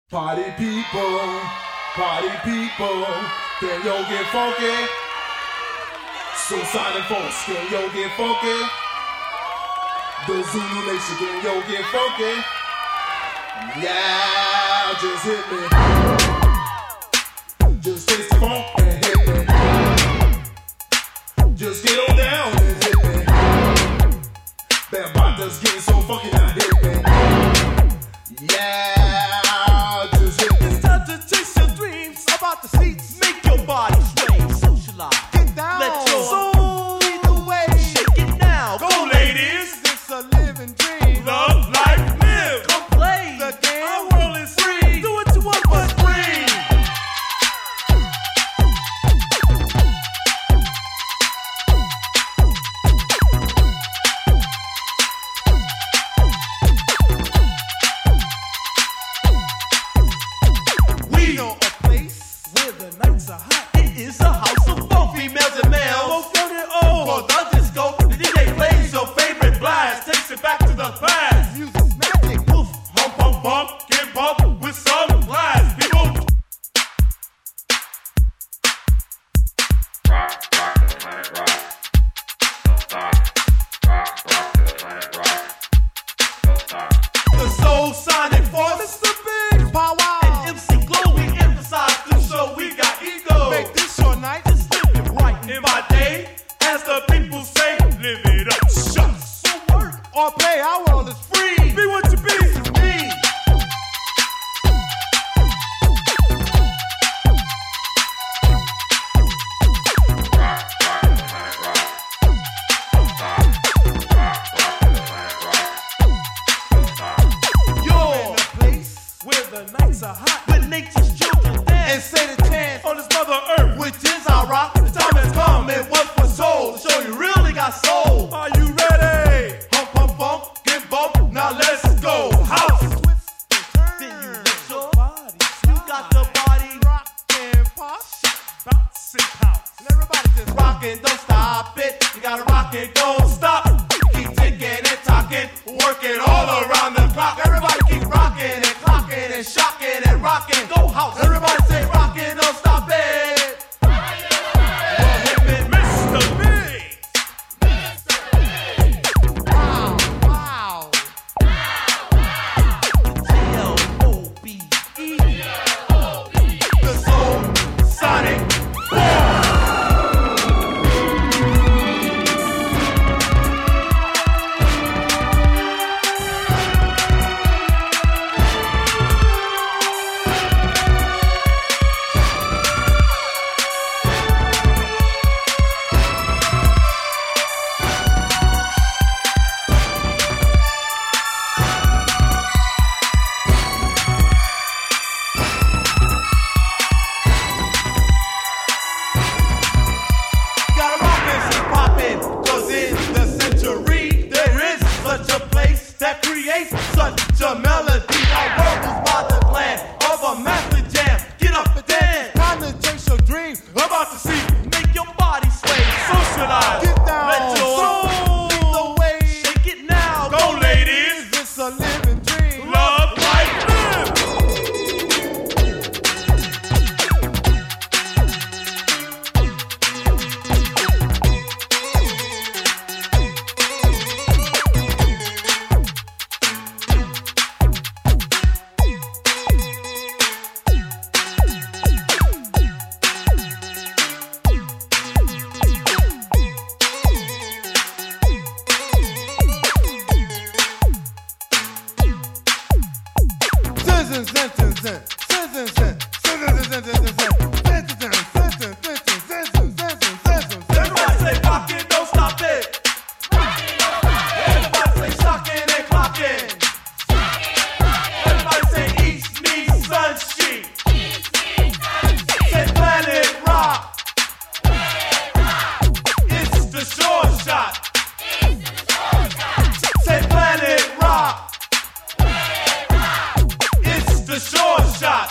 Party people, can yo get funky? Soulsonic Force, can yo get funky? The Zulu Nation, can yo get funky? Yeah, just hit me. Just taste the funk and hit me. Just get on down and hit me. That bottom's getting so funky now, hit me. Yeah. About the seats, make your body sway, socialize, get down, let your soul lead the way, shake it now, go ladies, it's a living dream, love, life, live, come play the game, our world is free, do what you want but free. We know a place where the nights are hot. It is a house of funk, females and males. Both young and old. For the disco, the DJ plays your favorite blast. Takes it back to the past. Music's magic. Woof, hump, hump, bump, get bumped with some class. People. Rock to the planet rock. Don't stop. Rock to the planet rock. Don't stop. The Soulsonic Force. It's the big power. And MC Glow, we emphasize to show we got ego. Make this your night, just live it right. In my day, as the people say, live it up. Shucks. So work or play, our world is free. Be what you be. Me. Rock to the planet rock. Don't stop. Rock to the planet rock. Don't stop. You're in a place where the nights are hot, where nature's children dance and say the chance on this mother earth, which is our rock. The time has come and what for soul to show you really got soul. Are you ready? Hump, hump, bump, get bumped. Now let's go. House. Then you let your body. You got the body rockin', pop, bounce and pounce. And everybody just rockin', don't stop it. You gotta rock it, don't stop. Keep ticking and talking, working all around the clock. Everybody keep rocking and clocking and shocking and rocking. Go house. Everybody say rocking, don't stop it. Mr. Big. Wow, wow. G-L-O-B-E. The Soulsonic Force. Gotta rock this and poppin', 'cause in the century there is such a place that creates such a melody. Our world is by the plan of a master jam. Get up and dance. Time to chase your dream. About to see, make your body sway. Socialize. Get down. Let your soul lead the way. Shake it now. Go ladies. It's a living dream. Love, life, live. Everybody say rockin', don't stop it. Everybody say shockin' and clockin'. Everybody say East meets Sunshine. Say Planet Rock. It's the short shot. Say Planet Rock. It's the short shot.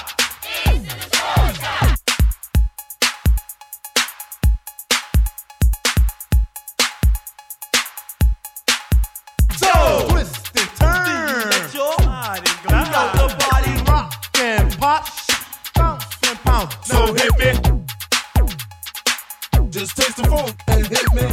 So twist and turn. Let your body go. You got the body rockin', sound. So hit me. Just taste the funk and hit me.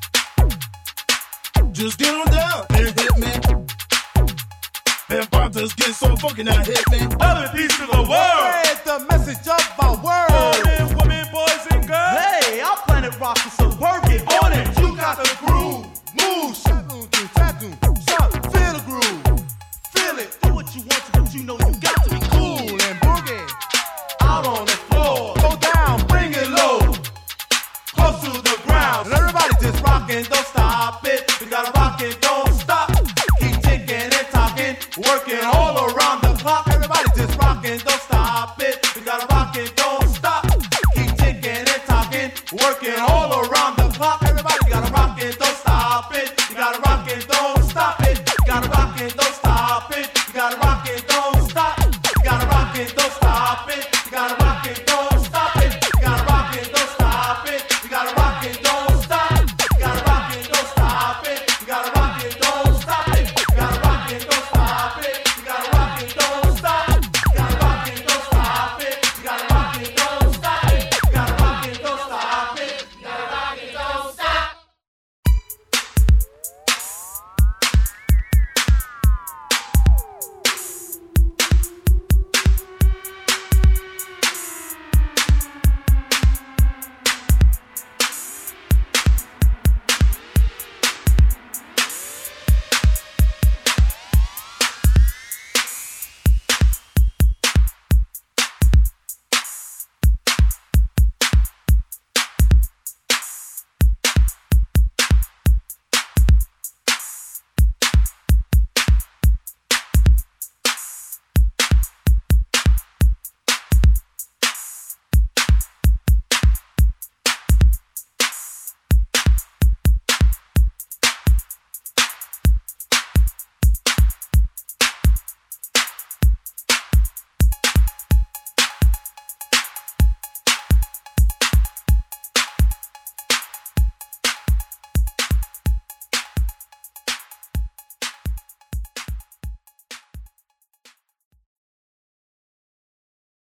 Just get on down and hit me. And pop just get so funky now hit me. Love and peace to the world. Spread the message of my world. Men, women, boys, and girls. Hey, our planet rock is so work it on it. You got the groove. Move, shadoon, son, feel the groove. Feel it, do what you want to, but you know you got to be cool and boogie. Out on the floor. Go down, bring it low. Close to the ground. And everybody just rockin', don't stop it. We gotta rock it, don't stop. Keep ticking and talking, working all around the clock. Everybody just rockin', don't stop it.